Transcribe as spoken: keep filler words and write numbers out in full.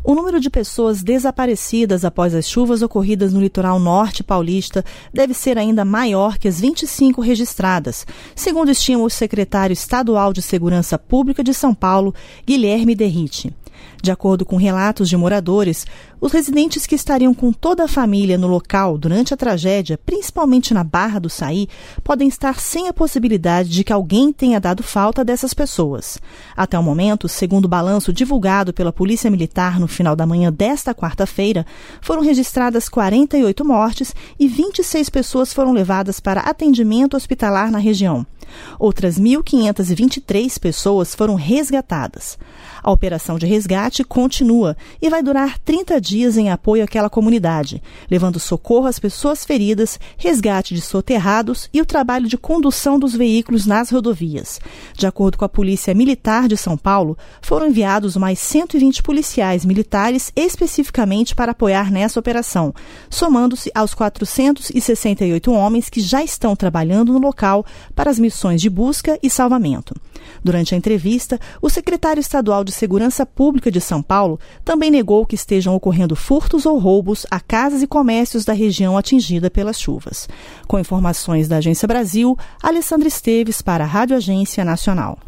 O número de pessoas desaparecidas após as chuvas ocorridas no litoral norte paulista deve ser ainda maior que as vinte e cinco registradas, segundo estima o secretário estadual de Segurança Pública de São Paulo, Guilherme Derrite. De acordo com relatos de moradores, os residentes que estariam com toda a família no local durante a tragédia, principalmente na Barra do Saí, podem estar sem a possibilidade de que alguém tenha dado falta dessas pessoas. Até o momento, segundo o balanço divulgado pela Polícia Militar no final da manhã desta quarta-feira, foram registradas quarenta e oito mortes e vinte e seis pessoas foram levadas para atendimento hospitalar na região. Outras mil quinhentas e vinte e três pessoas foram resgatadas. A operação de resgate continua e vai durar trinta dias em apoio àquela comunidade, levando socorro às pessoas feridas, resgate de soterrados e o trabalho de condução dos veículos nas rodovias. De acordo com a Polícia Militar de São Paulo, foram enviados mais cento e vinte policiais militares especificamente para apoiar nessa operação, somando-se aos quatrocentos e sessenta e oito homens que já estão trabalhando no local para as missões de busca e salvamento. Durante a entrevista, o secretário estadual de Segurança Pública de São Paulo também negou que estejam ocorrendo furtos ou roubos a casas e comércios da região atingida pelas chuvas. Com informações da Agência Brasil, Alessandra Esteves para a Rádio Agência Nacional.